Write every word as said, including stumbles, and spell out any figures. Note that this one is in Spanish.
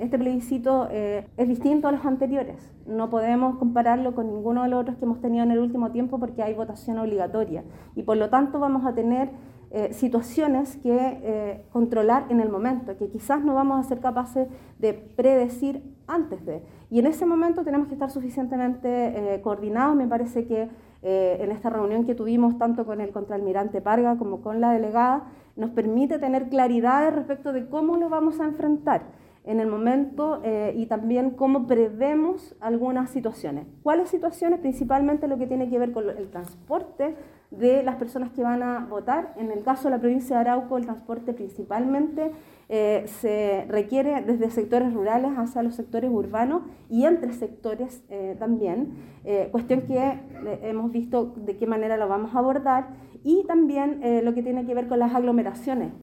este plebiscito eh, es distinto a los anteriores. No podemos compararlo con ninguno de los otros que hemos tenido en el último tiempo porque hay votación obligatoria y por lo tanto vamos a tener eh, situaciones que eh, controlar en el momento, que quizás no vamos a ser capaces de predecir antes de. Y en ese momento tenemos que estar suficientemente eh, coordinados. Me parece que eh, en esta reunión que tuvimos tanto con el contraalmirante Parga como con la delegada nos permite tener claridad respecto de cómo lo vamos a enfrentar en el momento eh, y también cómo prevemos algunas situaciones. ¿Cuáles situaciones? Principalmente lo que tiene que ver con el transporte de las personas que van a votar. En el caso de la provincia de Arauco, el transporte principalmente eh, se requiere desde sectores rurales hacia los sectores urbanos y entre sectores eh, también, eh, cuestión que eh, hemos visto de qué manera lo vamos a abordar, y también eh, lo que tiene que ver con las aglomeraciones,